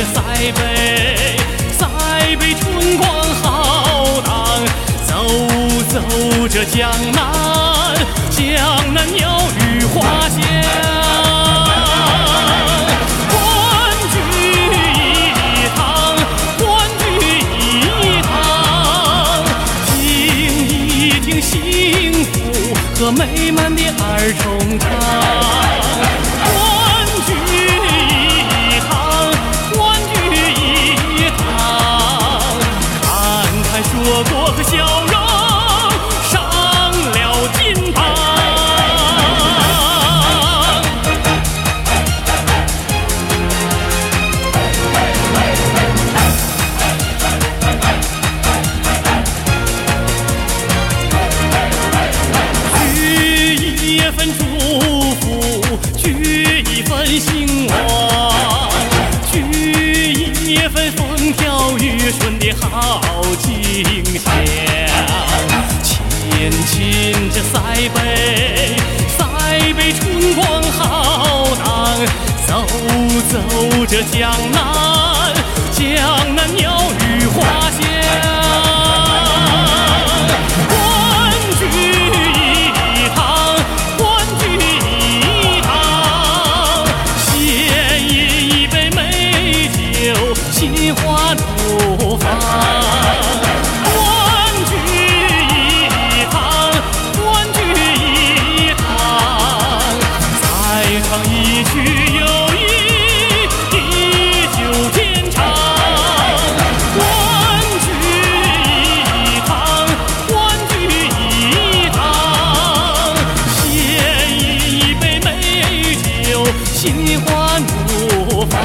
这塞北，塞北春光浩荡，走走这江南，江南鸟语花香。欢聚一堂，欢聚一堂，听一听幸福和美满的二重唱。欢聚一堂，欢聚一堂，看看说过和笑容上了金堂。聚一份祝福，聚一份兴旺，聚一份风调雨顺的好景象。前进这塞北，塞北春光浩荡，走走这江南，江南鸟语花香。欢聚一堂，欢聚一堂，献一杯美酒，心花怒放。欢聚一堂，欢聚一堂，再唱一曲又一酒天长。欢聚一堂，欢聚一堂，献一杯美酒，心花怒放。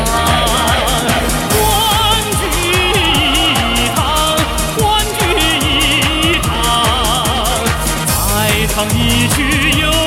欢聚一堂，欢聚一堂，再唱一曲又